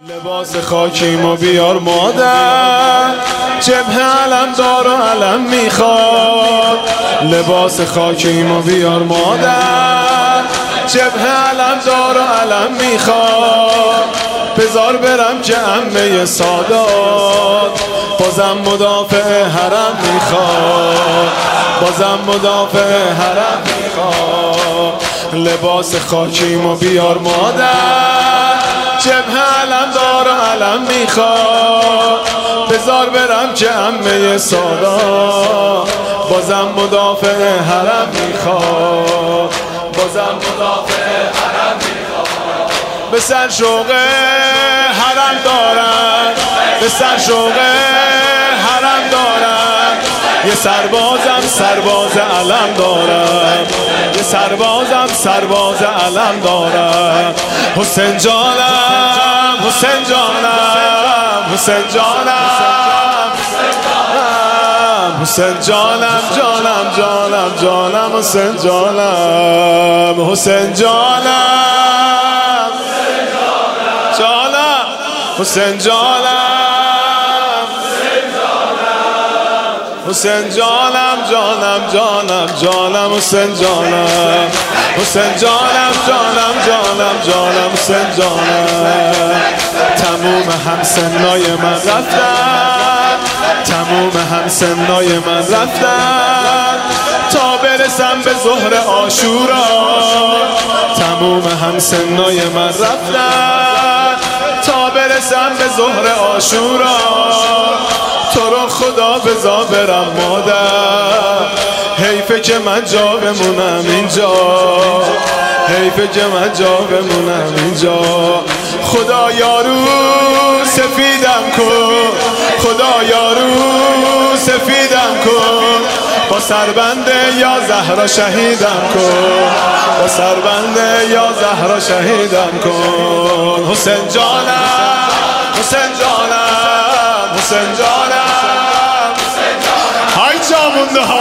لباس خاکیمو بیار مادر، جبهه علم دار و علم میخواد. لباس خاکیمو بیار مادر، جبهه علم دار و علم میخواد. بذار برم که عمه سادات بازم مدافع حرم میخواد، بازم مدافع حرم میخواد. لباس خاکیمو بیار مادر، جبهه علم دار و علم میخواد. بذار برم که عمه سادات بازم مدافع حرم میخواد، بازم مدافع حرم میخواد. به سر شوق حرم دارن، به سر شوق حرم دارن. یه سربازم سرباز علم دارم، یه سربازم سرباز علم دارم. حسین جانم، حسین جانم، حسین جانم، حسین جانم، جانم جانم جانم، حسین جانم، حسین جانم، جانم، حسین جانم، حسین جانم، جانم جانم جانم، حسین جانم، حسین جانم، جانم جانم جانم، حسین جانم. تموم همسنای من رفتن، تموم همسنای من رفتن تا برسم به ظهر عاشورا. تموم همسنای من رفتن تا برسم به ظهر عاشورا. تو رو خدا بذار برم مادر، حیفه که من جا بمونم اینجا، حیفه که من جا بمونم اینجا. خدا یارو سفیدم کن، خدا یارو سفیدم کن. با سربنده یا زهرا شهیدم کن، با سربنده یا زهرا شهیدم کن. حسین جانم، حسین جانم، حسین جانم، های جا مونده ها.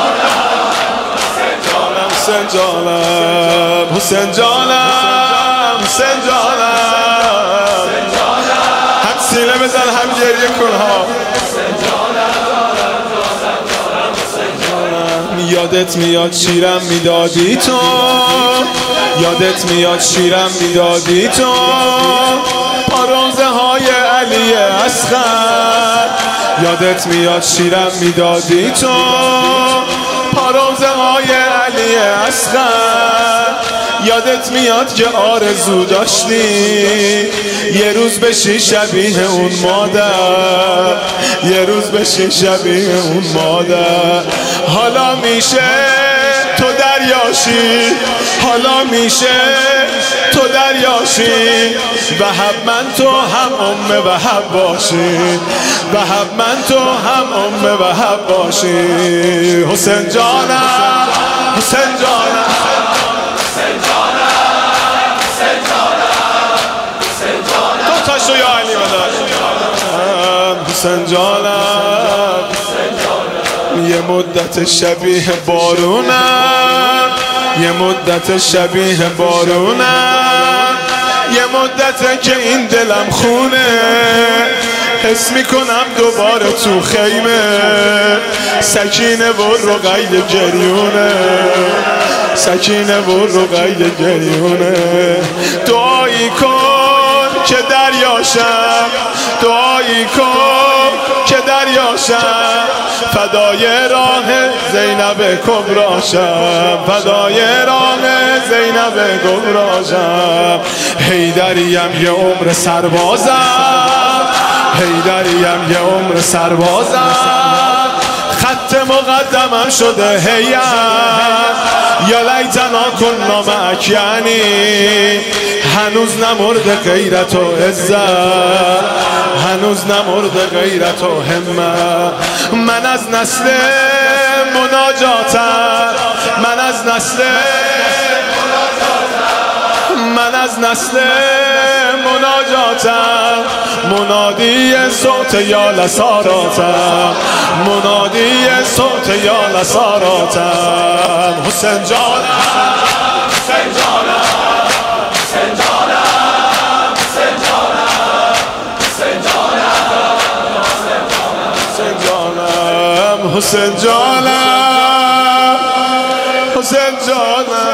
حسین جانم، حسین جانم، حسین جانم. هم سینه بزن هم گریه کن ها. یادت میاد شیرم میدادی تو، یادت میاد شیرم میدادی تو. پاروزه های علی اصغر، یادت میاد شیرم میدادی تو. پاروزه های علی اصغر، یادت میاد که آرزو داشتی یه روز بشی شبیه اون مادر، یه روز بشی شبیه اون مادر. حالا میشه تو دریاشی، حالا میشه تو دریاشی. وهب من تو هم ام وهب باشی، وهب من تو هم ام وهب باشی. حسین جانم، حسین جانم، حسین جانم، حسین جانم، حسین جانم. دو تاشو یا علی مدد. حسین جانم، یه مدت شبیه بارونم، یه مدت شبیه بارونم. یه مدته که این دلم خونه، حس میکنم دوباره تو خیمه سکینه و رقیه گریونه، سکینه و رقیه گریونه. دعایی کن که دریاشم، دعایی کن که دریاشم. فدای راه زینب کبراشم، فدای راه زینب کبراشم. حیدریم یه عمر سربازم، حیدریم یه عمر سربازم. خط مقدمم شده هیئت، یا لیتنا کنا معک. یعنی هنوز نمرده غیرت و عزت، هنوز نمرده غیرت و همت. من از نسل مناجاتم، من از نسل مناجاتم، من از نسل مناجاتم. منادی صوت یا لساراتم، منادی صوت یا لساراتم. حسین جانم، حسین جانم، حسین جانم، حسین جانم. حسین جانم حسین جانم